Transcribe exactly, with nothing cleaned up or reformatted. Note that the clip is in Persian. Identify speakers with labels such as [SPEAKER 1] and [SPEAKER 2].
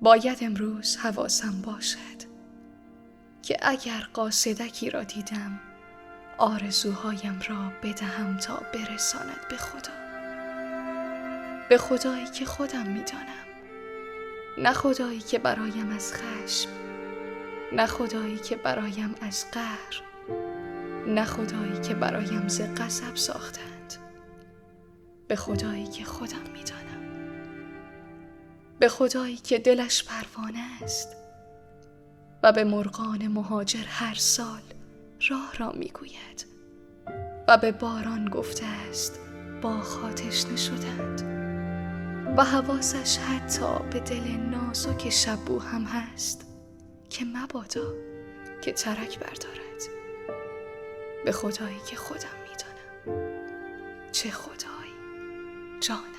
[SPEAKER 1] باید امروز حواسم باشد که اگر قاصدکی را دیدم آرزوهایم را بدهم تا برساند به خدا، به خدایی که خودم میدانم، نه خدایی که برایم از خشم، نه خدایی که برایم از قهر، نه خدایی که برایم ز غضب ساختند، به خدایی که خودم میدانم، به خدایی که دلش پروانه است و به مرغان مهاجر هر سال راه را میگوید و به باران گفته است باغ‌ها تشنه شدند و حواسش حتی به دل نازک شبو هم هست که مبادا که ترک بردارد، به خدایی که خودم میدانم. چه خدایی جان